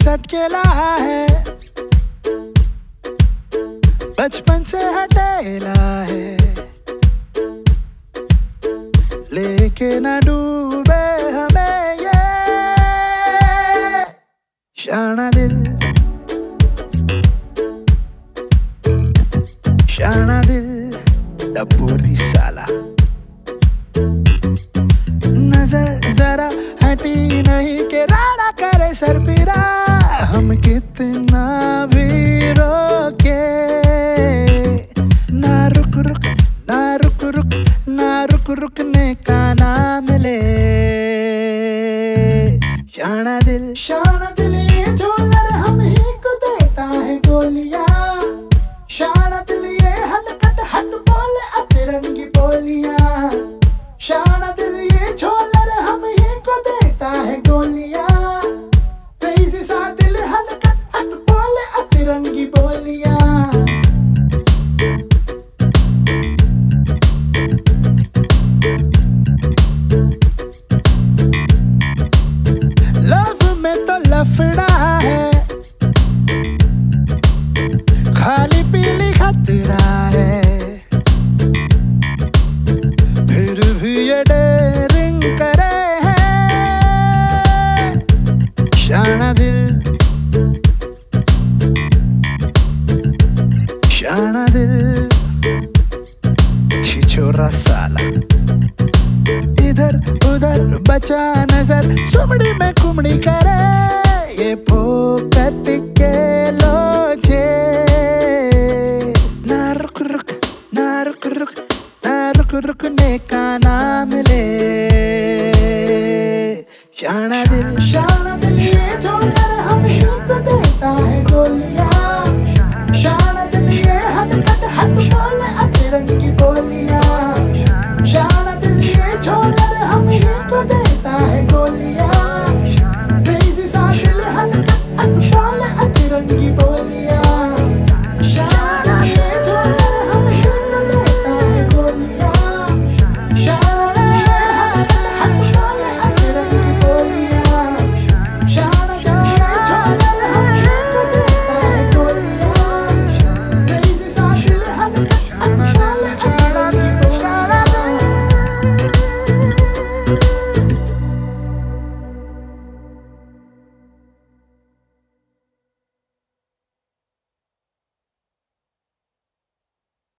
सटकेला है, बचपन से हटेला है, लेके न डूबे हमें ये शाना दिल, शाना दिल डबोरी साला। नजर जरा हटी नहीं के राड़ा करे सरपीरा, हम कितना भी रोके ना रुक रुक ना रुक रुक ना रुक रुकने का नाम ले। शाना दिल ये झोलर हम ही को देता है गोलियां, शाना दिल ये हलकट हट बोले अतिरंगी बोलियां, शाना दिल ये झोलर हम ही को देता है गोलियां, क्रेज़ी सा दिल हलकट हट बोले अतिरंगी बोलियां। लव में तो लफड़ा है, खाली पीली खतरा है, फिर भी ये डेयरिंग करे है शाना दिल, शाना दिल छिछोरा साला। इधर उधर बचा नजर सुमड़ी में कुमड़ी करे, ये फोकट के लोचे ना रुक रुक ना रुक रुक ना रुक रुकने का नाम ले। शाना दिल ये झोलर हम ही को देता है गोलियां,